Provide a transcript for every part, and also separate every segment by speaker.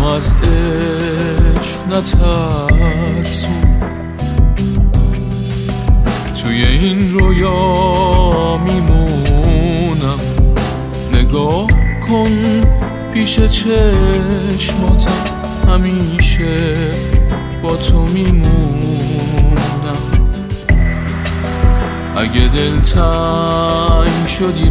Speaker 1: منو از عشق نترسون، توی این رویا میمونم. نگاه کن پیش چشماتم، همیشه با تو میمونم. اگه دلتنگ شدی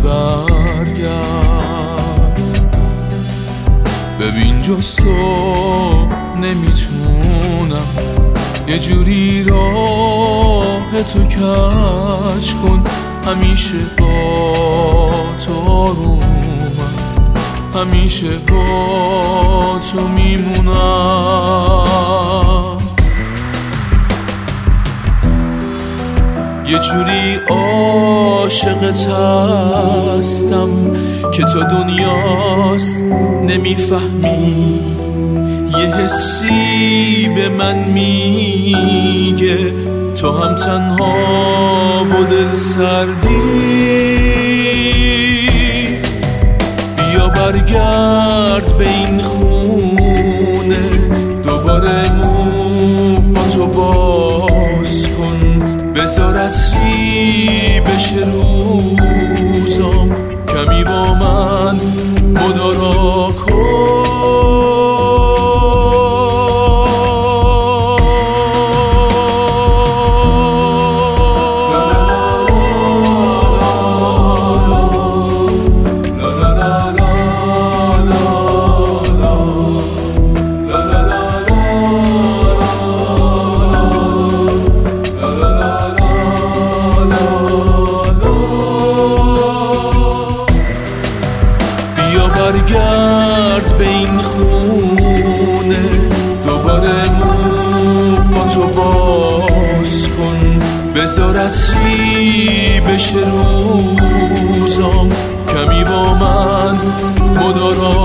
Speaker 1: برگرد، ببین جز تو نمیتونم. یه جوری راه تو کج کن، همیشه با تو آرومم، همیشه با تو میمونم. یه جوری عاشقت هستم که تو دنیاست نمیفهمی. یه حسی به من میگه تو هم تنها و دل سردی. بیا برگرد به این خونه، دوباره موهاتو باز کن. بذار عطری بشه روزام، کمی با من مدارا کن. برگرد به این خونه، دوباره موهاتو باز کن. بذار عطری بشه روزام، کمی با من مدارا